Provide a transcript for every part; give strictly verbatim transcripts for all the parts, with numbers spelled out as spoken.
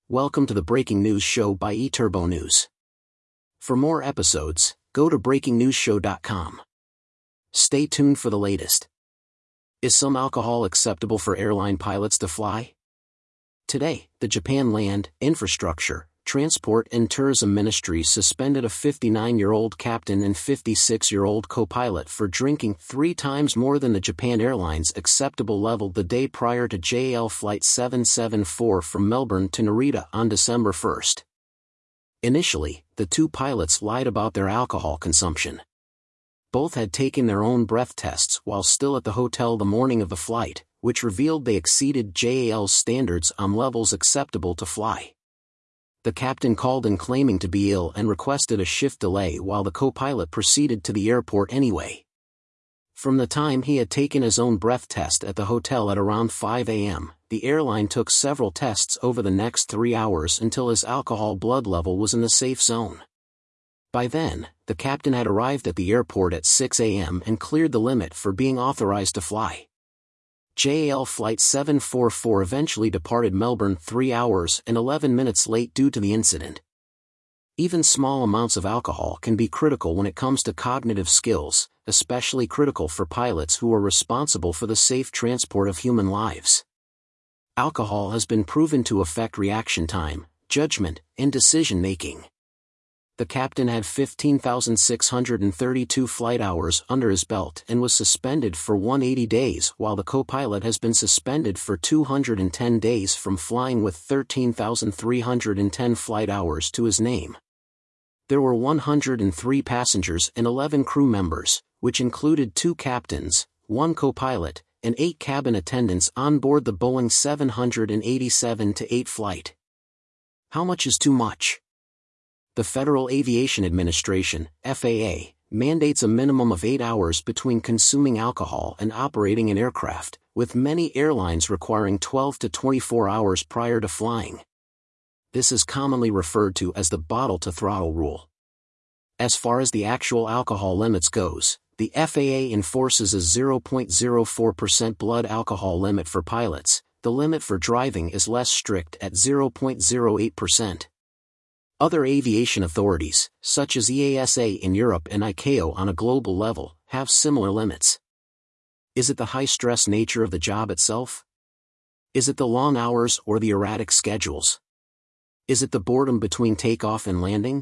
Welcome to the Breaking News Show by eTurbo News. For more episodes, go to breaking news show dot com. Stay tuned for the latest. Is some alcohol acceptable for airline pilots to fly? Today, the Japan Land, Infrastructure, Transport and Tourism Ministry suspended a fifty-nine-year-old captain and fifty-six-year-old co-pilot for drinking three times more than the Japan Airlines acceptable level the day prior to J A L Flight seven seven four from Melbourne to Narita on December first. Initially, the two pilots lied about their alcohol consumption. Both had taken their own breath tests while still at the hotel the morning of the flight, which revealed they exceeded J A L's standards on levels acceptable to fly. The captain called in claiming to be ill and requested a shift delay while the co-pilot proceeded to the airport anyway. From the time he had taken his own breath test at the hotel at around five a m, the airline took several tests over the next three hours until his alcohol blood level was in the safe zone. By then, the captain had arrived at the airport at six a m and cleared the limit for being authorized to fly. J A L Flight seven four four eventually departed Melbourne three hours and eleven minutes late due to the incident. Even small amounts of alcohol can be critical when it comes to cognitive skills, especially critical for pilots who are responsible for the safe transport of human lives. Alcohol has been proven to affect reaction time, judgment, and decision-making. The captain had fifteen thousand six hundred thirty-two flight hours under his belt and was suspended for one hundred eighty days, while the co-pilot has been suspended for two hundred ten days from flying with thirteen thousand three hundred ten flight hours to his name. There were one hundred three passengers and eleven crew members, which included two captains, one co-pilot, and eight cabin attendants on board the Boeing seven eighty-seven dash eight flight. How much is too much? The Federal Aviation Administration, F A A, mandates a minimum of eight hours between consuming alcohol and operating an aircraft, with many airlines requiring twelve to twenty-four hours prior to flying. This is commonly referred to as the bottle-to-throttle rule. As far as the actual alcohol limits goes, the F A A enforces a zero point zero four percent blood alcohol limit for pilots. The limit for driving is less strict at zero point zero eight percent. Other aviation authorities, such as E A S A in Europe and I C A O on a global level, have similar limits. Is it the high-stress nature of the job itself? Is it the long hours or the erratic schedules? Is it the boredom between takeoff and landing?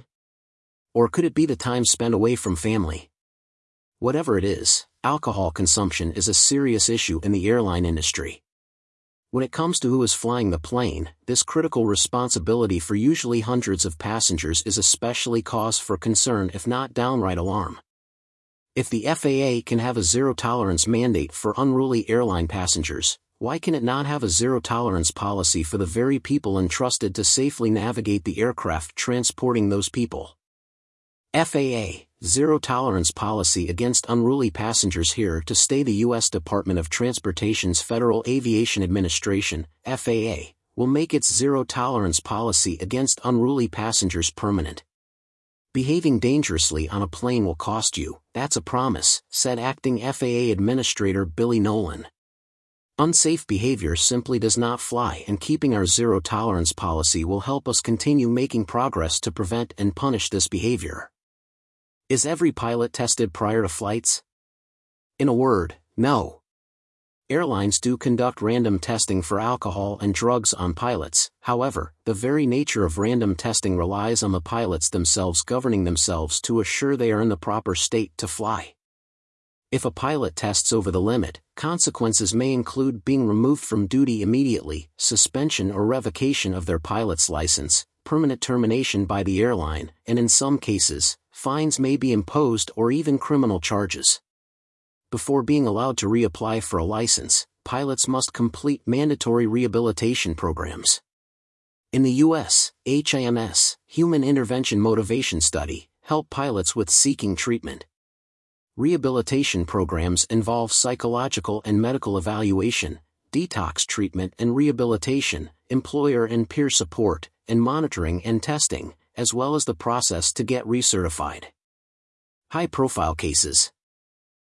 Or could it be the time spent away from family? Whatever it is, alcohol consumption is a serious issue in the airline industry. When it comes to who is flying the plane, this critical responsibility for usually hundreds of passengers is especially cause for concern, if not downright alarm. If the F A A can have a zero-tolerance mandate for unruly airline passengers, why can it not have a zero-tolerance policy for the very people entrusted to safely navigate the aircraft transporting those people? F A A, zero-tolerance policy against unruly passengers. Here to stay. The U S Department of Transportation's Federal Aviation Administration, F A A, will make its zero-tolerance policy against unruly passengers permanent. Behaving dangerously on a plane will cost you, that's a promise, said acting F A A Administrator Billy Nolan. Unsafe behavior simply does not fly, and keeping our zero-tolerance policy will help us continue making progress to prevent and punish this behavior. Is every pilot tested prior to flights? In a word, no. Airlines do conduct random testing for alcohol and drugs on pilots. However, the very nature of random testing relies on the pilots themselves governing themselves to assure they are in the proper state to fly. If a pilot tests over the limit, consequences may include being removed from duty immediately, suspension or revocation of their pilot's license, permanent termination by the airline, and in some cases, fines may be imposed or even criminal charges. Before being allowed to reapply for a license, pilots must complete mandatory rehabilitation programs. In the U S, H I M S, Human Intervention Motivation Study, help pilots with seeking treatment. Rehabilitation programs involve psychological and medical evaluation, detox treatment and rehabilitation, employer and peer support, and monitoring and testing, as well as the process to get recertified. High-profile cases.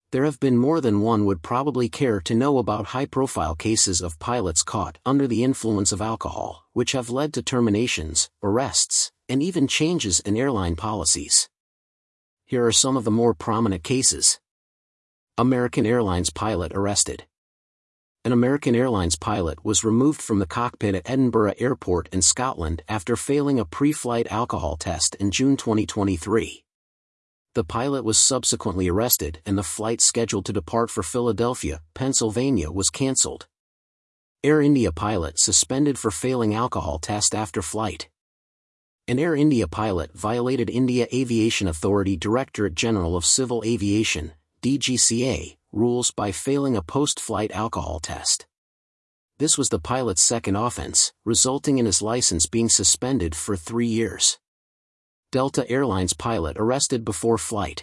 There have been more than one would probably care to know about high-profile cases of pilots caught under the influence of alcohol, which have led to terminations, arrests, and even changes in airline policies. Here are some of the more prominent cases. American Airlines pilot arrested. An American Airlines pilot was removed from the cockpit at Edinburgh Airport in Scotland after failing a pre-flight alcohol test in June twenty twenty-three. The pilot was subsequently arrested and the flight scheduled to depart for Philadelphia, Pennsylvania was cancelled. Air India pilot suspended for failing alcohol test after flight. An Air India pilot violated India Aviation Authority Directorate General of Civil Aviation, D G C A, rules by failing a post-flight alcohol test. This was the pilot's second offense, resulting in his license being suspended for three years. Delta Airlines pilot arrested before flight.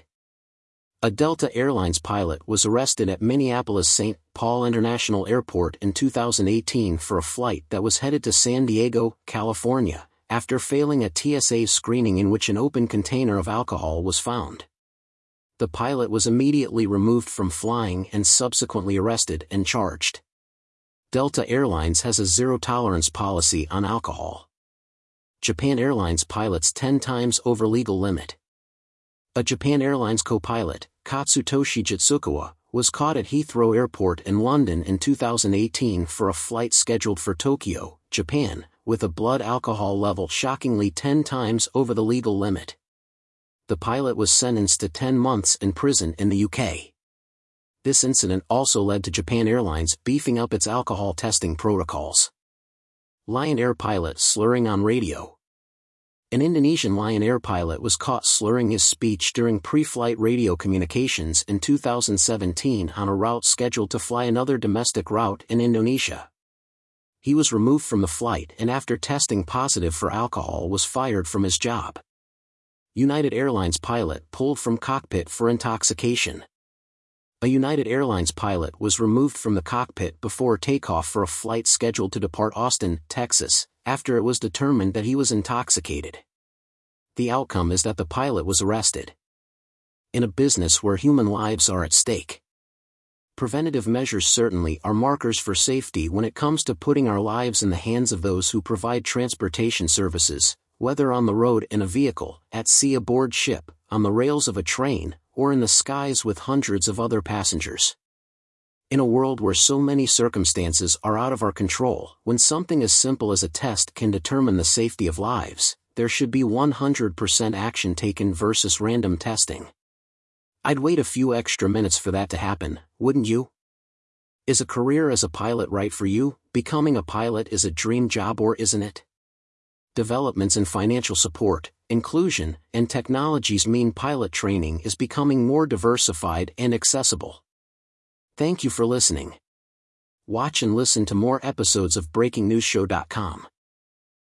A Delta Airlines pilot was arrested at Minneapolis-Saint Paul International Airport in two thousand eighteen for a flight that was headed to San Diego, California, after failing a T S A screening in which an open container of alcohol was found. The pilot was immediately removed from flying and subsequently arrested and charged. Delta Airlines has a zero-tolerance policy on alcohol. Japan Airlines pilots ten times over legal limit. A Japan Airlines co-pilot, Katsutoshi Jitsukawa, was caught at Heathrow Airport in London in two thousand eighteen for a flight scheduled for Tokyo, Japan, with a blood alcohol level shockingly ten times over the legal limit. The pilot was sentenced to ten months in prison in the U K. This incident also led to Japan Airlines beefing up its alcohol testing protocols. Lion Air pilot slurring on radio. An Indonesian Lion Air pilot was caught slurring his speech during pre-flight radio communications in two thousand seventeen on a route scheduled to fly another domestic route in Indonesia. He was removed from the flight and after testing positive for alcohol was fired from his job. United Airlines pilot pulled from cockpit for intoxication. A United Airlines pilot was removed from the cockpit before takeoff for a flight scheduled to depart Austin, Texas, after it was determined that he was intoxicated. The outcome is that the pilot was arrested. In a business where human lives are at stake, preventative measures certainly are markers for safety when it comes to putting our lives in the hands of those who provide transportation services, whether on the road in a vehicle, at sea aboard ship, on the rails of a train, or in the skies with hundreds of other passengers. In a world where so many circumstances are out of our control, when something as simple as a test can determine the safety of lives, there should be one hundred percent action taken versus random testing. I'd wait a few extra minutes for that to happen, wouldn't you? Is a career as a pilot right for you? Becoming a pilot is a dream job, or isn't it? Developments in financial support, inclusion, and technologies mean pilot training is becoming more diversified and accessible. Thank you for listening. Watch and listen to more episodes of breaking news show dot com.